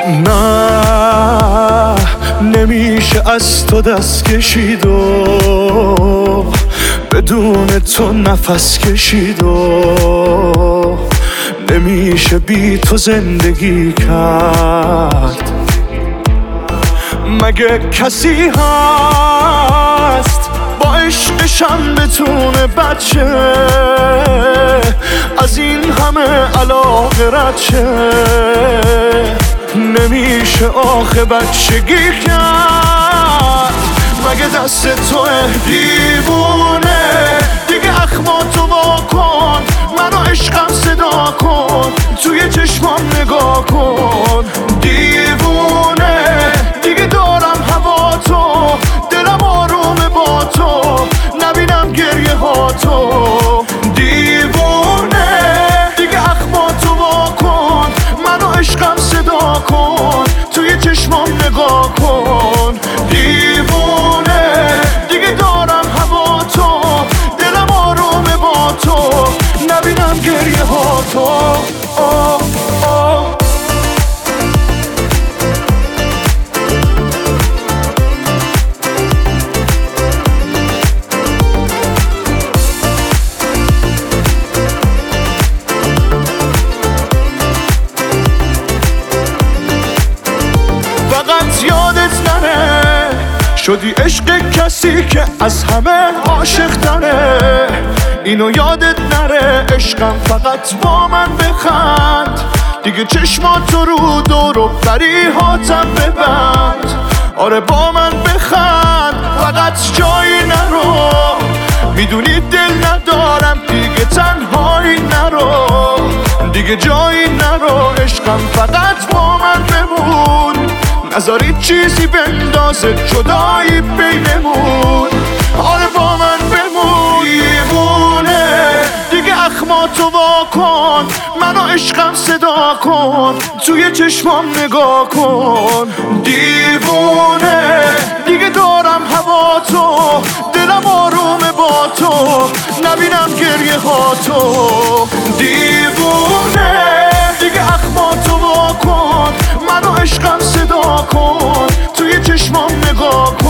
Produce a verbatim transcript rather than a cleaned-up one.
نه نمیشه از تو دست کشید و بدون تو نفس کشید و نمیشه بی تو زندگی کرد. مگه کسی هست با عشقشم بتونه بچه از این همه علاقه رد شه؟ نمیشه آخه بچگی کرد. مگه دست تو دیوونه دیگه اخماتو وا کن، منو عشقم صدا کن، توی چشمام نگاه کن. دیوونه دیگه دارم هوا تو، دلم آرومه با تو، نبینم گریه ها تو. دیوونه دیگه اخماتو وا کن، منو عشقم صدا کن، توی چشمام نگاه کن. دیوونه دیگه دارم هوا تو، دلم آرومه با تو، نبینم گریه ها تو. آه آه. فقط یادت نره شدی عشق کسی که از همه عاشق تره. اینو یادت نره عشقم فقط با من بخند، دیگه چشماتو رو دور و بریهاتم ببند. آره با من بخند فقط جایی نرو، میدونی دل ندارم دیگه تنهایی نرو، دیگه جایی نرو. عشقم فقط با من بمون، نذاری چیزی بندازه جدایی بینمون. آره با من بمون. دیوونه دیگه اخماتو وا کن، منو عشقم صدا کن، توی چشمام نگاه کن. دیوونه دیگه دارم هوا تو، دلم آرومه با تو، نبینم گریه ها تو. دیوونه دیگه اخماتو وا کن، منو عشقم صدا کن، توی چشمام نگاه کن.